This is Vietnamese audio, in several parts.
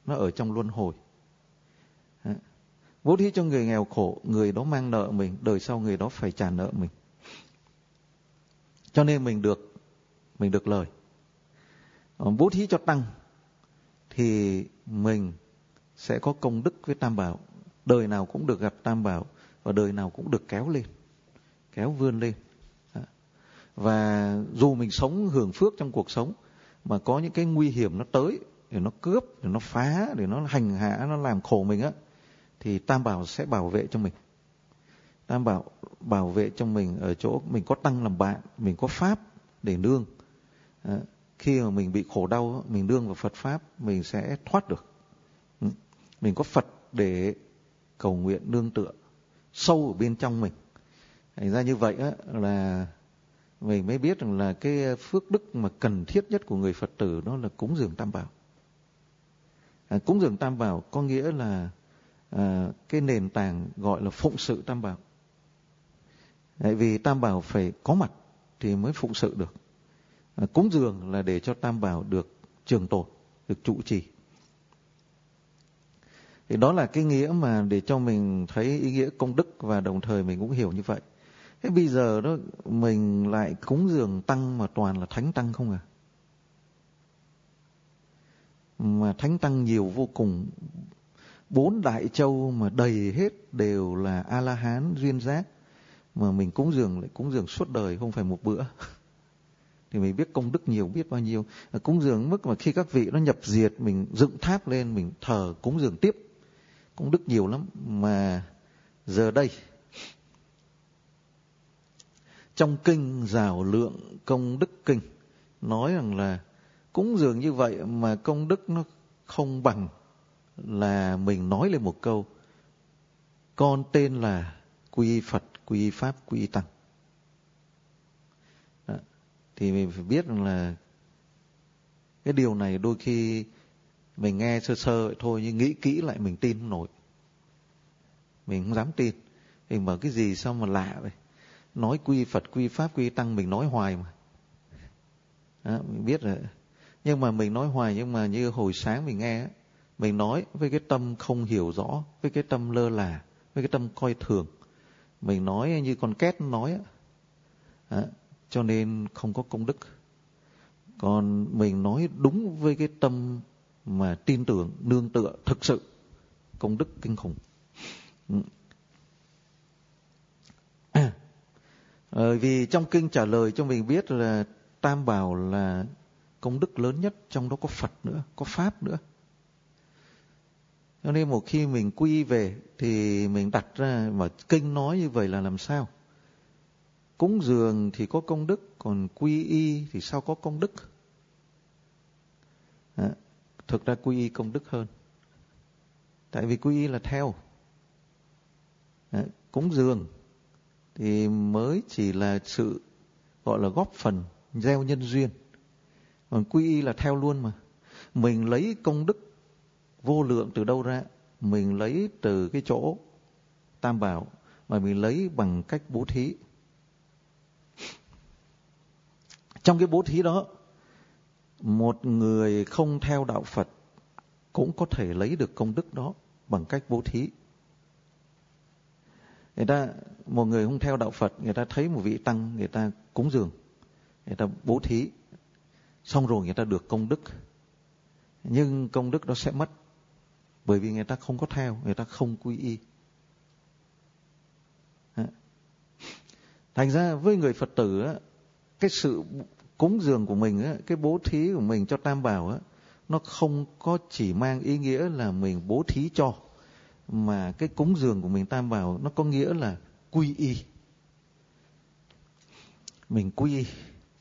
nó ở trong luân hồi. Bố thí cho người nghèo khổ, người đó mang nợ mình, đời sau người đó phải trả nợ mình. Cho nên mình được lời. Bố thí cho tăng thì mình sẽ có công đức với Tam Bảo, đời nào cũng được gặp Tam Bảo và đời nào cũng được kéo lên, kéo vươn lên. Và dù mình sống hưởng phước trong cuộc sống mà có những cái nguy hiểm nó tới, để nó cướp, để nó phá, để nó hành hạ, nó làm khổ mình á, thì Tam Bảo sẽ bảo vệ cho mình. Tam Bảo bảo vệ cho mình ở chỗ mình có tăng làm bạn, mình có pháp để nương. Khi mà mình bị khổ đau, mình nương vào Phật Pháp, mình sẽ thoát được. Mình có Phật để cầu nguyện nương tựa sâu ở bên trong mình. Thành ra như vậy á, là mình mới biết rằng là cái phước đức mà cần thiết nhất của người Phật tử đó là cúng dường Tam Bảo. Cúng dường Tam Bảo có nghĩa là cái nền tảng gọi là phụng sự Tam Bảo. Tại vì Tam Bảo phải có mặt thì mới phụng sự được. Cúng dường là để cho Tam Bảo được trường tồn, được trụ trì. Thì đó là cái nghĩa mà để cho mình thấy ý nghĩa công đức, và đồng thời mình cũng hiểu như vậy. Thế bây giờ đó mình lại cúng dường tăng mà toàn là thánh tăng không à? Mà thánh tăng nhiều vô cùng. 4 đại châu mà đầy hết đều là A-la-hán duyên giác. Mà mình cúng dường lại cúng dường suốt đời, không phải một bữa. Thì mình biết công đức nhiều biết bao nhiêu. Cúng dường mức mà khi các vị nó nhập diệt, mình dựng tháp lên, mình thờ cúng dường tiếp. Công đức nhiều lắm. Mà giờ đây, trong kinh Giảo Lượng Công Đức Kinh nói rằng là cúng dường như vậy mà công đức nó không bằng là mình nói lên một câu: con tên là quy y Phật, quy y Pháp, quy y Tăng. Đó. Thì mình phải biết rằng là cái điều này đôi khi mình nghe sơ sơ vậy thôi, nhưng nghĩ kỹ lại mình tin không nổi. Mình không dám tin. Mình bảo cái gì sao mà lạ vậy? Nói quy Phật, quy Pháp, quy Tăng mình nói hoài mà. Đó, mình biết rồi. Nhưng mà mình nói hoài, nhưng mà như hồi sáng mình nghe, mình nói với cái tâm không hiểu rõ, với cái tâm lơ là, với cái tâm coi thường. Mình nói như con két nói. Đó, cho nên không có công đức. Còn mình nói đúng với cái tâm mà tin tưởng, nương tựa, thực sự, công đức kinh khủng. Vì trong kinh trả lời cho mình biết là Tam Bảo là công đức lớn nhất, trong đó có Phật nữa, có Pháp nữa. Cho nên một khi mình quy về thì mình đặt ra mà kinh nói như vậy là làm sao? Cúng dường thì có công đức, còn quy y thì sao có công đức? Thực ra quy y công đức hơn. Tại vì quy y là theo. Cúng dường thì mới chỉ là sự gọi là góp phần, gieo nhân duyên. Còn quy y là theo luôn mà. Mình lấy công đức vô lượng từ đâu ra? Mình lấy từ cái chỗ Tam Bảo, mà mình lấy bằng cách bố thí. Trong cái bố thí đó, một người không theo đạo Phật cũng có thể lấy được công đức đó bằng cách bố thí. Một người không theo đạo Phật, người ta thấy một vị tăng, người ta cúng dường, người ta bố thí, xong rồi người ta được công đức. Nhưng công đức đó sẽ mất, bởi vì người ta không có theo, người ta không quy y. Thành ra với người Phật tử, cái sự cúng dường của mình, cái bố thí của mình cho Tam Bảo, nó không có chỉ mang ý nghĩa là mình bố thí cho, mà cái cúng dường của mình Tam Bảo nó có nghĩa là quy y. Mình quy y,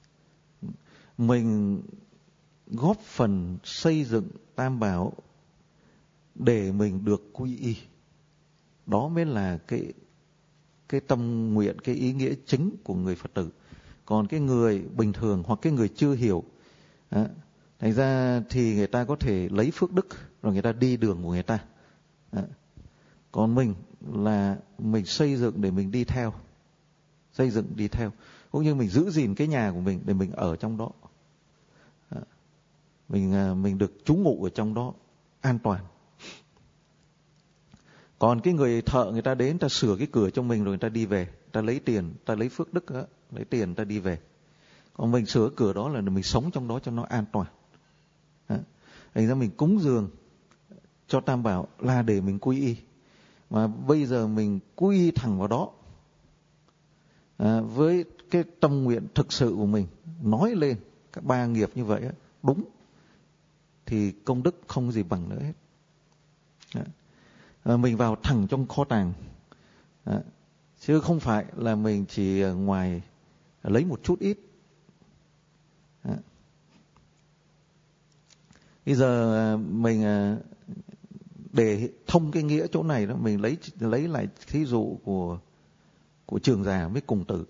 mình góp phần xây dựng Tam Bảo để mình được quy y. Đó mới là cái tâm nguyện, cái ý nghĩa chính của người Phật tử. Còn cái người bình thường hoặc cái người chưa hiểu, thành ra thì người ta có thể lấy phước đức rồi người ta đi đường của người ta. Còn mình là mình xây dựng để mình đi theo, xây dựng đi theo, cũng như mình giữ gìn cái nhà của mình để mình ở trong đó, mình được trú ngụ ở trong đó, an toàn. Còn cái người thợ, người ta đến, người ta sửa cái cửa cho mình rồi người ta đi về, người ta lấy tiền, người ta lấy phước đức đó, lấy tiền người ta đi về. Còn mình sửa cửa đó là mình sống trong đó cho nó an toàn. Thành ra mình cúng dường cho Tam Bảo là để mình quy y. Mà bây giờ mình quy y thẳng vào đó, với cái tâm nguyện thực sự của mình nói lên các ba nghiệp như vậy đúng, thì công đức không gì bằng nữa hết. Mình vào thẳng trong kho tàng, chứ không phải là mình chỉ ngoài lấy một chút ít. Bây giờ mình để thông cái nghĩa chỗ này đó, mình lấy lại thí dụ của Trường Già với Cùng Tử.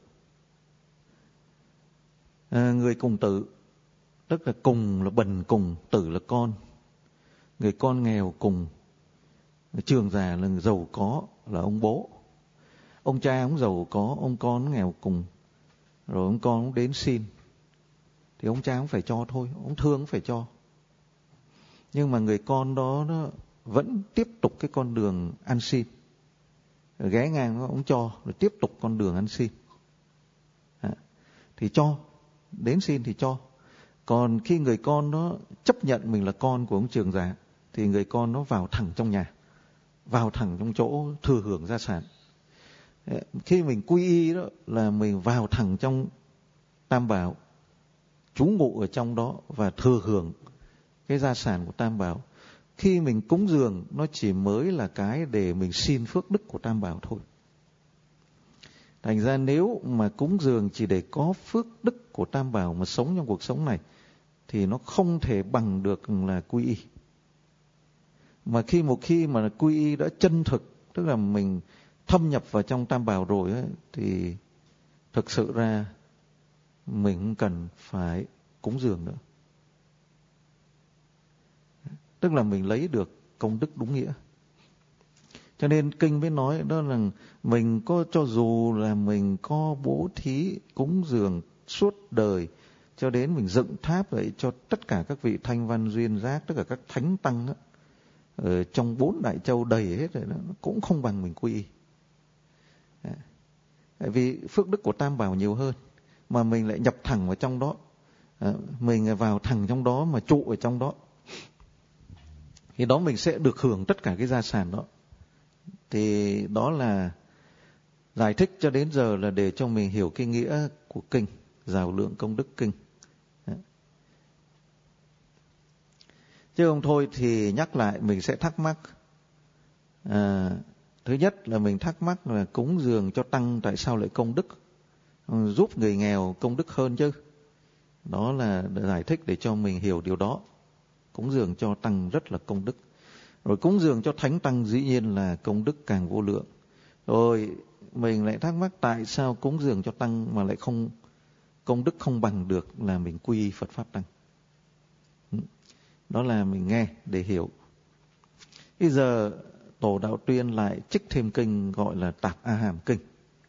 Người Cùng Tử tức là Cùng là bần cùng, Tử là con. Người con nghèo cùng, Trường Già là người giàu có, là ông bố. Ông cha ông giàu có, ông con nghèo cùng, rồi ông con cũng đến xin, thì ông cha cũng phải cho thôi, ông thương cũng phải cho. Nhưng mà người con đó nó vẫn tiếp tục cái con đường ăn xin, rồi ghé ngang ông cho, rồi tiếp tục con đường ăn xin. Thì cho, đến xin thì cho. Còn khi người con nó chấp nhận mình là con của ông Trường Già, thì người con nó vào thẳng trong nhà, vào thẳng trong chỗ thừa hưởng gia sản. Khi mình quy y đó là mình vào thẳng trong Tam Bảo, trú ngụ ở trong đó và thừa hưởng cái gia sản của Tam Bảo. Khi mình cúng dường nó chỉ mới là cái để mình xin phước đức của Tam Bảo thôi. Thành ra nếu mà cúng dường chỉ để có phước đức của Tam Bảo mà sống trong cuộc sống này, thì nó không thể bằng được là quy y. Mà một khi mà quy y đã chân thực, tức là mình thâm nhập vào trong Tam Bảo rồi ấy, thì thực sự ra mình không cần phải cúng dường nữa. Tức là mình lấy được công đức đúng nghĩa. Cho nên kinh mới nói đó là mình có, cho dù là mình có bố thí cúng dường suốt đời, cho đến mình dựng tháp vậy cho tất cả các vị thanh văn duyên giác, tất cả các thánh tăng ở trong 4 đại châu đầy hết rồi, nó cũng không bằng mình quy y. Tại vì phước đức của Tam Bảo nhiều hơn, mà mình lại nhập thẳng vào trong đó, mình vào thẳng trong đó mà trụ ở trong đó, thì đó mình sẽ được hưởng tất cả cái gia sản đó. Thì đó là giải thích cho đến giờ là để cho mình hiểu cái nghĩa của kinh Giàu Lượng Công Đức Kinh. Chứ không thôi thì nhắc lại mình sẽ thắc mắc. Thứ nhất là mình thắc mắc là cúng dường cho tăng tại sao lại công đức, giúp người nghèo công đức hơn chứ. Đó là giải thích để cho mình hiểu điều đó. Cúng dường cho tăng rất là công đức. Rồi cúng dường cho thánh tăng dĩ nhiên là công đức càng vô lượng. Rồi mình lại thắc mắc tại sao cúng dường cho tăng mà lại không, công đức không bằng được là mình quy y Phật Pháp Tăng. Đó là mình nghe để hiểu. Bây giờ Tổ Đạo Tuyên lại trích thêm kinh gọi là Tạp A Hàm Kinh.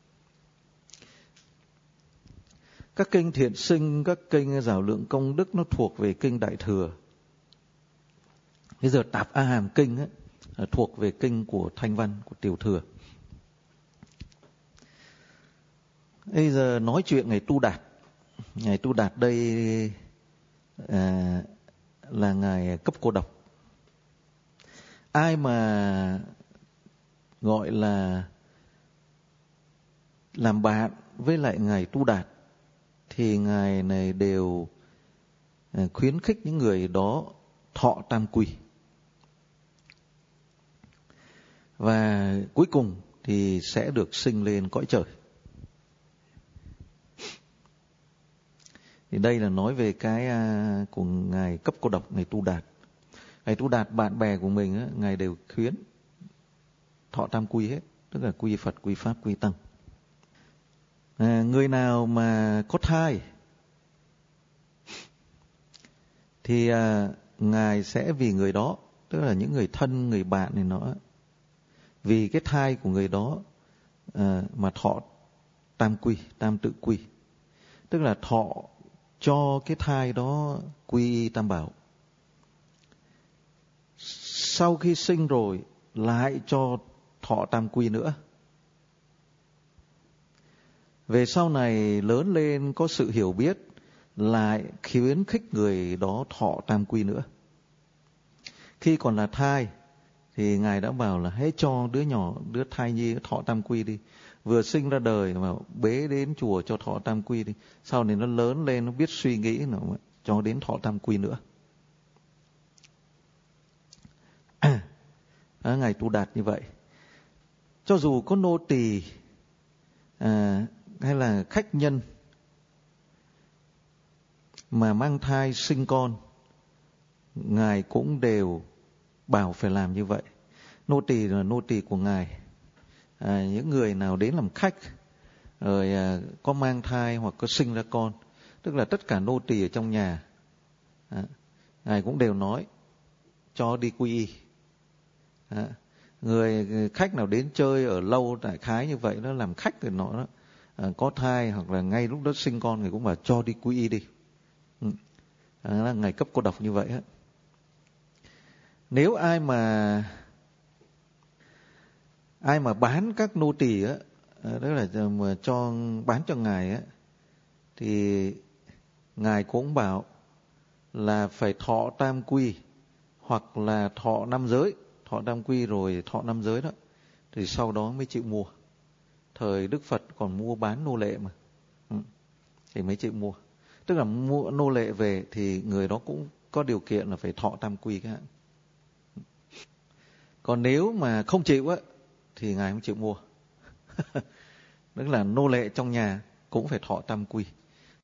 Các kinh Thiện Sinh, các kinh Giàu Lượng Công Đức nó thuộc về kinh Đại Thừa. Bây giờ Tạp A Hàm Kinh ấy, thuộc về kinh của Thanh Văn, của Tiểu Thừa. Bây giờ nói chuyện Ngài Tu Đạt. Ngài Tu Đạt đây là Ngài Cấp Cô Độc. Ai mà gọi là làm bạn với lại Ngài Tu Đạt thì Ngài này đều khuyến khích những người đó thọ tam quy. Và cuối cùng thì sẽ được sinh lên cõi trời. Thì đây là nói về cái của Ngài Cấp Cô Độc, Ngài Tu Đạt. Ngài Tu Đạt bạn bè của mình á, Ngài đều khuyến thọ tam quy hết, tức là quy Phật, quy Pháp, quy Tăng. Người nào mà có thai thì Ngài sẽ vì người đó, tức là những người thân, người bạn này nó, vì cái thai của người đó mà thọ tam quy, tam tự quy. Tức là thọ cho cái thai đó quy Tam Bảo. sau khi sinh rồi lại cho thọ tam quy nữa. Về sau này lớn lên có sự hiểu biết, lại khuyến khích người đó thọ tam quy nữa. Khi còn là thai thì Ngài đã bảo là hãy cho đứa nhỏ, đứa thai nhi thọ tam quy đi. Vừa sinh ra đời mà bế đến chùa cho thọ tam quy đi. Sau này nó lớn lên, nó biết suy nghĩ, nó cho đến thọ tam quy nữa. Ngài Tu Đạt như vậy. Cho dù có nô tỳ hay là khách nhân mà mang thai sinh con, Ngài cũng đều bảo phải làm như vậy. Nô tỳ là nô tỳ của Ngài. Những người nào đến làm khách rồi có mang thai hoặc có sinh ra con, tức là tất cả nô tỳ ở trong nhà, Ngài cũng đều nói cho đi quy y. Người khách nào đến chơi ở lâu đại khái như vậy, nó làm khách thì nó có thai hoặc là ngay lúc đó sinh con, Ngài cũng bảo cho đi quy y đi. Là Ngài cấp cô độc như vậy á. Nếu ai mà bán các nô tỳ á, đó là mà bán cho Ngài á, thì Ngài cũng bảo là phải thọ tam quy hoặc là thọ năm giới. Thọ tam quy rồi thọ năm giới đó, thì sau đó mới chịu mua. Thời Đức Phật còn mua bán nô lệ mà, thì mới chịu mua. Tức là mua nô lệ về thì người đó cũng có điều kiện là phải thọ tam quy cái hạn. Còn nếu mà không chịu á thì Ngài không chịu mua. Tức là nô lệ trong nhà cũng phải thọ tam quy.